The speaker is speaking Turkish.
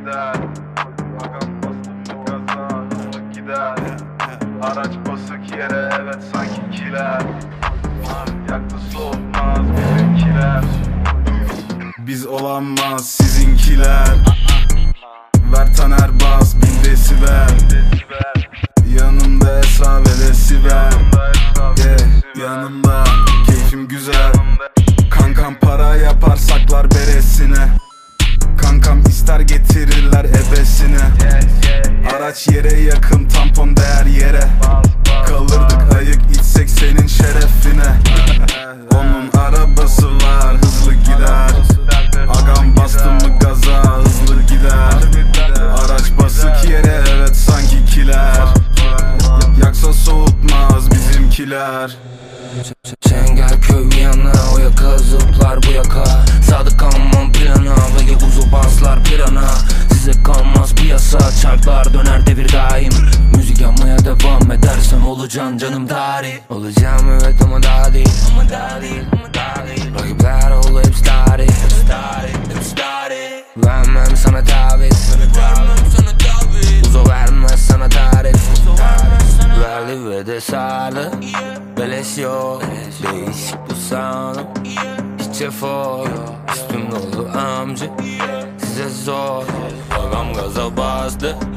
gider. Agam bastım gaza hızlı gider. Araç basık yere evet sanki kiler. Yaktı soğutmaz bizimkiler. Biz olamaz sizinkiler. Ver Taner bas 1000 desibel. Yanımda Esra ve de Sibel. Yanımda keyfim güzel. Kankam para yapar saklar beresine. Kankam ister getirirler ebesine. Araç yere yakın tampon değer yere. Kalırdık ayık içsek senin şerefine. Onun arabası var hızlı gider. Agam bastı mı gaza hızlı gider. Araç basık yere evet sanki kiler. Yaksa soğutmaz bizimkiler. Çengelköy yana o yaka zıplar bu yaka. Sadık kalmam plana ve uzu baslar pirana. Size kalmaz piyasa çarklar döner devir daim. Müzik yapmaya devam edersem olacağım canım tarih. Olacağım evet ama daha değil. Rakipler oldu hepsi tarih. Vermem sana taviz. Uzo vermez sana tarif. Verli ve de sarı. Beleş yok. Değişik bu sound. Hiç efor. Üstüm dolu amca. Size zor. Agam gaza bastı.